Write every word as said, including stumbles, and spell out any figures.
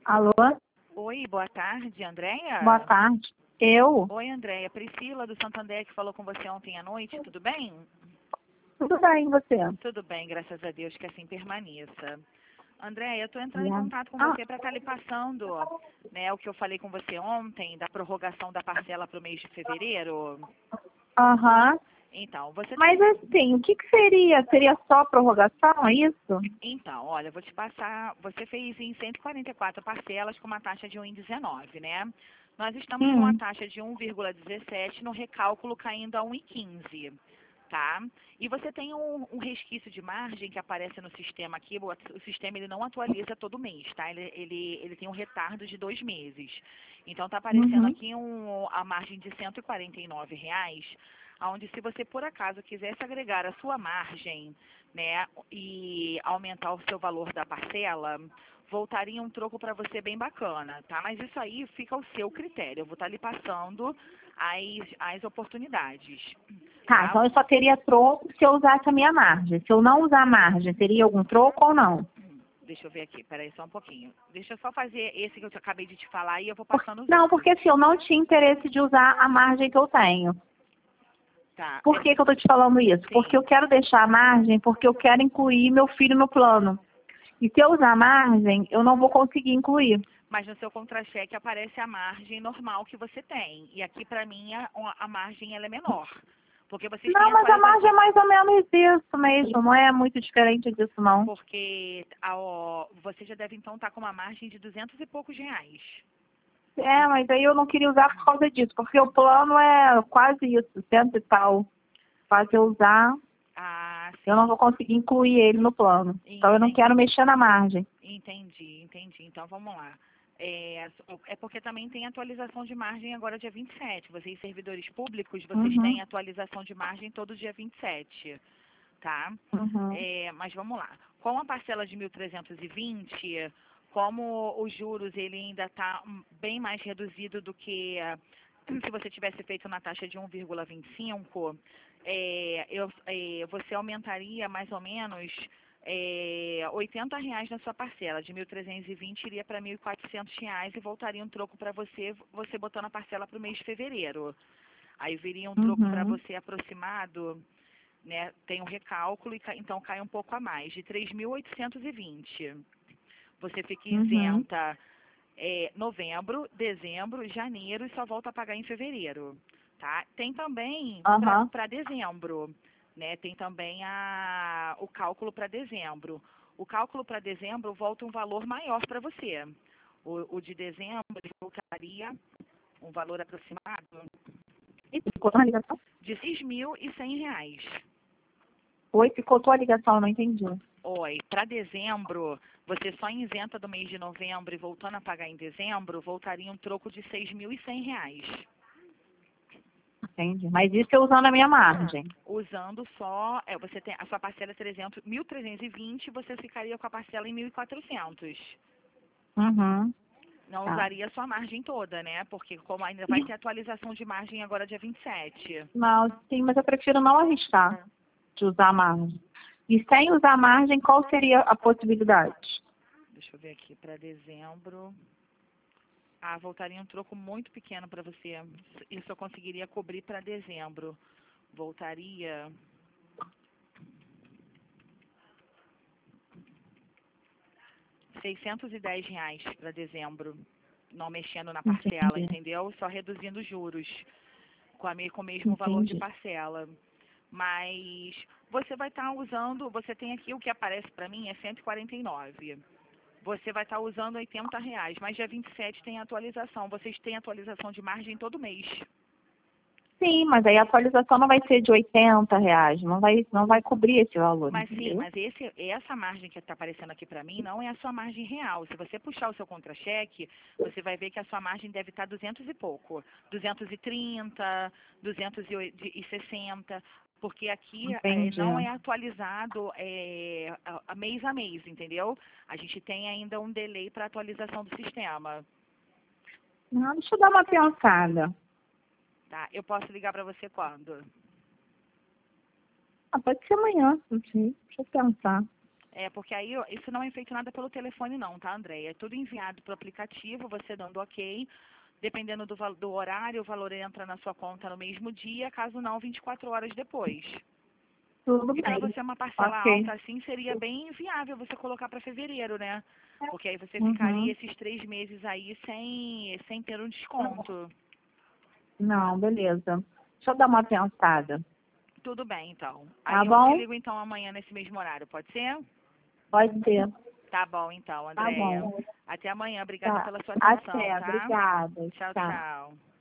Alô? Oi, boa tarde, Andréia? Boa tarde. Eu? Oi, Andréia. Priscila do Santander que falou com você ontem à noite, tudo bem? Tudo bem, e você? Tudo bem, graças a Deus, que assim permaneça. Andréia, eu estou entrando em Yeah. contato com Ah, você para estar lhe passando, né, o que eu falei com você ontem, da prorrogação da parcela para o mês de fevereiro. aham. Então, você Mas tem... assim, o que, que seria? Seria só prorrogação, é isso? Então, olha, eu vou te passar. Você fez em cento e quarenta e quatro parcelas com uma taxa de um vírgula dezenove, né? Nós estamos com uma Hum. taxa de um vírgula dezessete no recálculo caindo a um vírgula quinze, tá? E você tem um, um resquício de margem que aparece no sistema aqui. O, o sistema ele não atualiza todo mês, tá? Ele, ele, ele tem um retardo de dois meses. Então, está aparecendo Uhum. aqui um, a margem de cento e quarenta e nove reais, onde se você por acaso quisesse agregar a sua margem, né, e aumentar o seu valor da parcela, voltaria um troco para você bem bacana, tá? Mas isso aí fica ao seu critério. Eu vou estar lhe passando as, as oportunidades, Tá, tá? então eu só teria troco se eu usasse a minha margem. Se eu não usar a margem, teria algum troco ou não? Deixa eu ver aqui, peraí só um pouquinho. Deixa eu só fazer esse que eu te- acabei de te falar e eu vou Por- passando os Não, outros. porque assim, eu não tinha interesse de usar a margem que eu tenho. Tá, Por é- que, que eu tô te falando isso? Porque sim. eu quero deixar a margem, porque eu quero incluir meu filho no plano. E se eu usar a margem, eu não vou conseguir incluir. Mas no seu contra-cheque aparece a margem normal que você tem. E aqui, para mim, a, a margem ela é menor. Porque vocês têm Não, mas a margem é atualização. mais ou menos isso mesmo, não é muito diferente disso, não. Porque a, ó, você já deve, então, estar com uma margem de duzentos e poucos reais. É, mas aí eu não queria usar por causa disso, porque o plano é quase isso, cento e tal. Quase eu usar, Ah, eu não sim. vou conseguir incluir ele no plano. Então eu não Entendi. quero mexer na margem. Entendi, entendi. Então vamos lá. É, é porque também tem atualização de margem agora dia vinte e sete. Vocês, servidores públicos, vocês Uhum, têm atualização de margem todo dia vinte e sete, tá? uhum, É, mas vamos lá. Com a parcela de mil trezentos e vinte, como os juros ele ainda está bem mais reduzido do que ah, se você tivesse feito na taxa de um vírgula vinte e cinco, é, eu, é, você aumentaria mais ou menos é, oitenta reais na sua parcela. De mil trezentos e vinte iria para mil e quatrocentos reais e voltaria um troco para você, você botando a parcela para o mês de fevereiro. Aí viria um troco para uhum, você aproximado, né? Tem um recálculo e ca- então cai um pouco a mais, de três mil oitocentos e vinte. Você fica uhum, isenta é, novembro, dezembro, janeiro e só volta a pagar em fevereiro, tá? Tem também aham, para dezembro, né? Tem também a, o cálculo para dezembro. O cálculo para dezembro volta um valor maior para você. O, o de dezembro ele voltaria um valor aproximado E ficou a ligação? de seis mil e cem reais. Oi, ficou tua ligação, não entendi. Oi, para dezembro, você só isenta do mês de novembro e voltando a pagar em dezembro, voltaria um troco de seis mil e cem reais. Entendi. Mas isso eu usando a minha margem. Usando só, é, você tem a sua parcela é trezentos, mil trezentos e vinte, você ficaria com a parcela em mil e quatrocentos. Uhum, Não tá. usaria a sua margem toda, né? Porque como ainda vai ter atualização de margem agora dia vinte e sete. Não, sim, mas eu prefiro não arriscar de usar a margem. E sem usar a margem, qual seria a possibilidade? Deixa eu ver aqui, para dezembro. Ah, voltaria um troco muito pequeno para você. Isso eu conseguiria cobrir para dezembro. Voltaria seiscentos e dez reais para dezembro, não mexendo na parcela, Entendi, entendeu? Só reduzindo os juros com, a, me- com o mesmo valor de entendi. parcela. Mas você vai estar usando, você tem aqui o que aparece para mim é cento e quarenta e nove. Você vai estar usando oitenta reais, mas dia vinte e sete tem atualização. Vocês têm atualização de margem todo mês. Sim, mas aí a atualização não vai ser de oitenta reais, não vai, não vai cobrir esse valor, Mas sim, entendeu? mas esse, essa margem que está aparecendo aqui para mim não é a sua margem real. Se você puxar o seu contra-cheque, você vai ver que a sua margem deve estar duzentos e pouco. duzentos e trinta, duzentos e sessenta, porque aqui é, Entendi. não é atualizado é, a, a mês a mês, entendeu? A gente tem ainda um delay para atualização do sistema. Não, deixa eu dar uma pensada. Tá? Eu posso ligar para você quando? Ah, pode ser amanhã, não sei. Deixa eu pensar. É, porque aí ó, isso não é feito nada pelo telefone não, tá, Andréia? É tudo enviado pelo aplicativo, você dando ok. Dependendo do, val- do horário, o valor entra na sua conta no mesmo dia, caso não, vinte e quatro horas depois. Tudo E para bem. você uma parcela Ok. alta assim, seria bem viável você colocar para fevereiro, né? Porque aí você ficaria Uhum. esses três meses aí sem, sem ter um desconto. Não, beleza. Deixa eu dar uma pensada. Tudo bem, então. Tá Aí eu te bom? ligo então amanhã nesse mesmo horário, pode ser? Pode ser. Tá bom, então, Tá Andréia. bom. Até amanhã. Obrigada Tá. pela sua atenção, Até. tá? Obrigada. Tchau, Tchau. tchau.